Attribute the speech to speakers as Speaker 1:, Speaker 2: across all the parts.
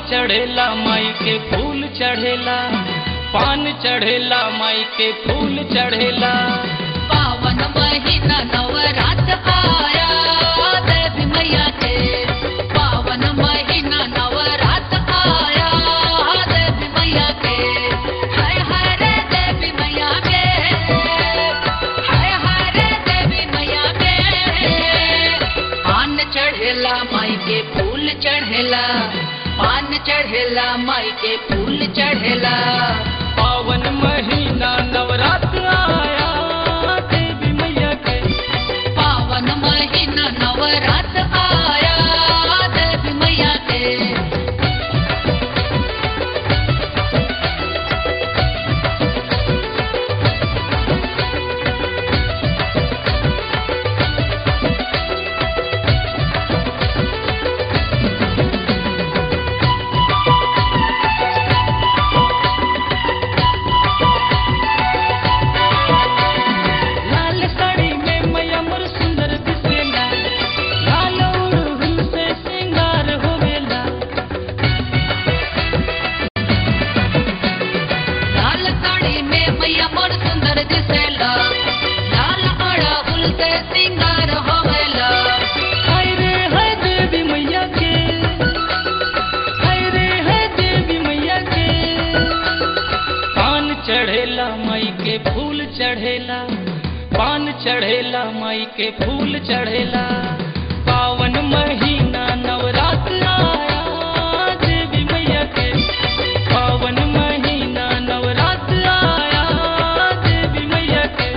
Speaker 1: चढ़ेला माई के फूल चढ़ेला, पान चढ़ेला माई के फूल चढ़ेला।
Speaker 2: पावन महीना नवरात्र आया देवी मैया के, पावन महीना नवरात्र आया देवी मैया के। हाय हाय रे देवी मैया के, हाय हाय रे देवी मैया के। पान चढ़ेला माई के फूल चढ़ेला, पान चढ़ेला माई के फूल चढ़ेला।
Speaker 1: पावन महीना नवरात्र आया देवी मैया के,
Speaker 2: पावन महीना नवरात्र आया देवी मैया के।
Speaker 1: चढ़ेला माई के फूल चढ़ेला, पान चढ़ेला माई के फूल चढ़ेला। पावन महीना नवरात्र आया देवी मैया के, पावन महीना नवरात्र आया देवी मैया के।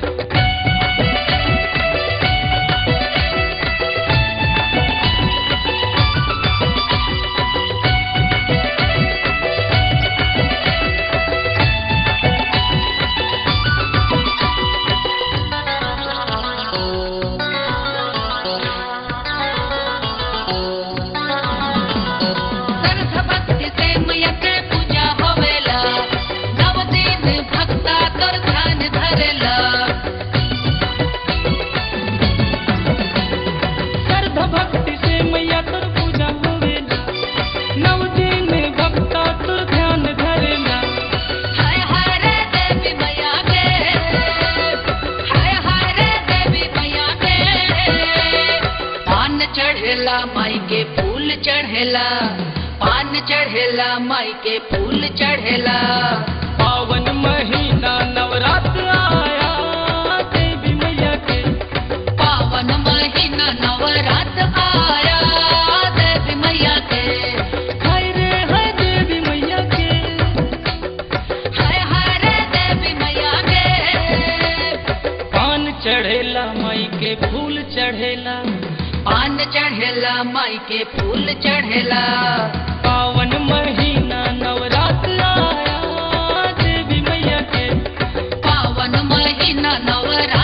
Speaker 2: चढ़ेला माई के फूल चढ़ेला, पान चढ़ेला माई के फूल चढ़ेला।
Speaker 1: पावन महीना नवरात्र आया देवी मैया के,
Speaker 2: पावन महीना नवरात्र आया देवी मैया के।
Speaker 1: हाय रे हाय देवी मैया के,
Speaker 2: हाय हाय रे देवी मैया के।
Speaker 1: पान चढ़ेला माई के फूल चढ़ेला,
Speaker 2: पान चढ़ेला माई के फूल चढ़ेला।
Speaker 1: पावन महीना नवरात्र आया देवी मैया के,
Speaker 2: पावन महीना नवरात्र